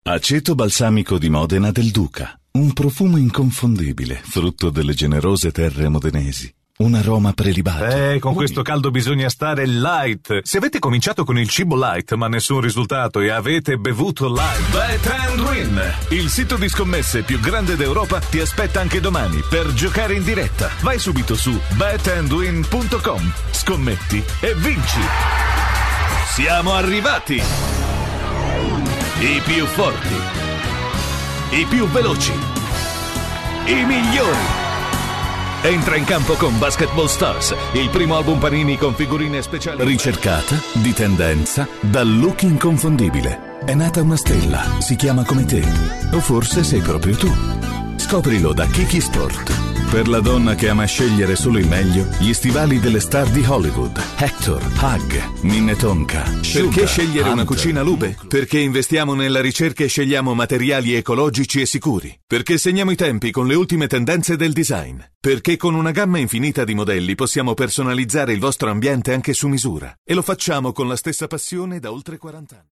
Aceto balsamico di Modena del Duca. Un profumo inconfondibile, frutto delle generose terre modenesi. Un aroma prelibato. Con questo caldo bisogna stare light. Se avete cominciato con il cibo light ma nessun risultato e avete bevuto light, Bet and Win, il sito di scommesse più grande d'Europa, ti aspetta anche domani per giocare in diretta. Vai subito su betandwin.com, scommetti e vinci. Siamo arrivati! I più forti, i più veloci, i migliori. Entra in campo con Basketball Stars, il primo album Panini con figurine speciali. Ricercata, di tendenza, dal look inconfondibile. È nata una stella, si chiama come te. O forse sei proprio tu. Scoprilo da Kiki Sport. Per la donna che ama scegliere solo il meglio, gli stivali delle star di Hollywood. Hector, Hug, Minnetonka. Perché scegliere una cucina Lube? Perché investiamo nella ricerca e scegliamo materiali ecologici e sicuri. Perché segniamo i tempi con le ultime tendenze del design. Perché con una gamma infinita di modelli possiamo personalizzare il vostro ambiente anche su misura. E lo facciamo con la stessa passione da oltre 40 anni.